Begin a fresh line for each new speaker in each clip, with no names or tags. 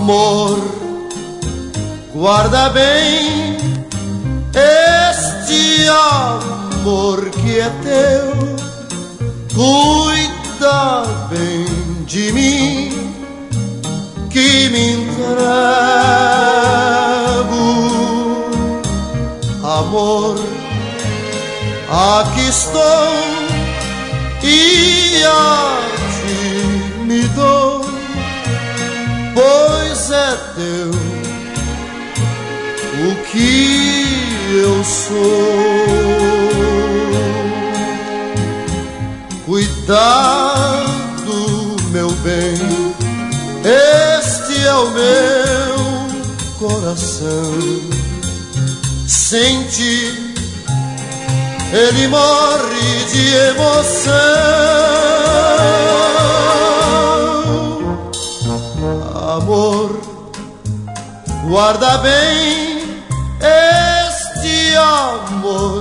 Amor, guarda bem este amor que é teu, cuida bem de mim, que me entrego. Amor, aqui estou e a ti me dou, pois é teu o que eu sou. Cuidado, meu bem, este é o meu coração. Sem ti ele morre de emoção. Amor, guarda bem este amor,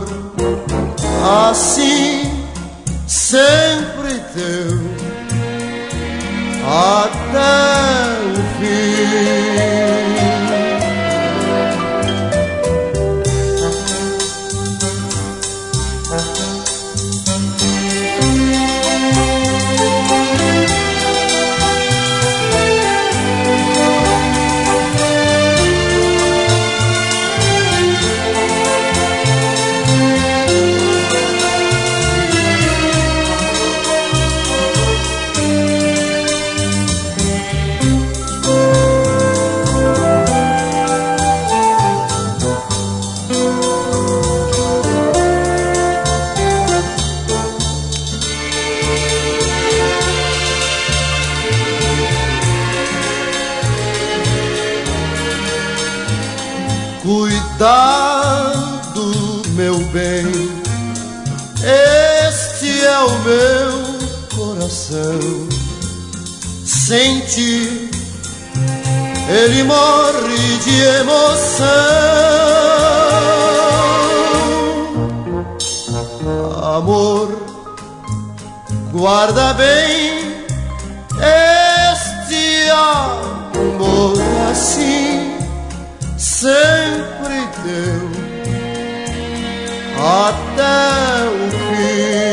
assim sempre teu até o fim. Cuidado, meu bem, este é o meu coração. Sem ti ele morre de emoção. Amor, guarda bem este amor, assim sempre teu até o fim.